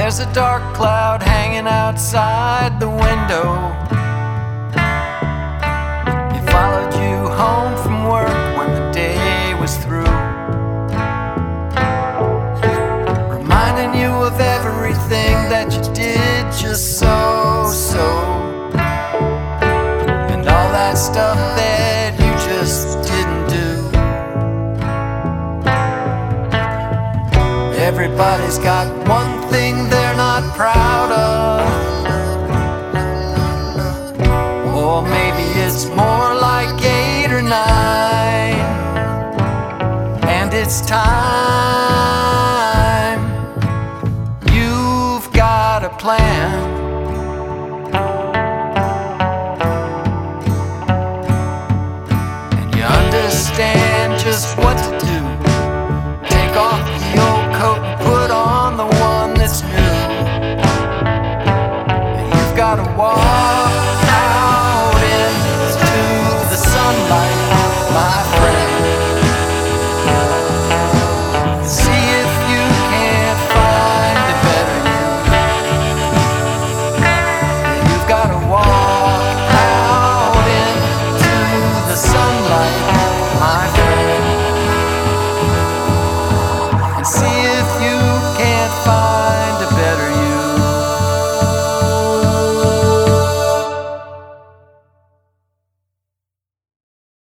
there's a dark cloud hanging outside the window. It followed you home from work when the day was through, reminding you of everything that you did just so. And all that stuff that you just didn't do. Everybody's got one thing they're not proud of, or maybe it's more like 8 or 9. And it's time. You've got a plan. And you understand just what to do. Take off the old coat and put on the one that's new. And you've got to walk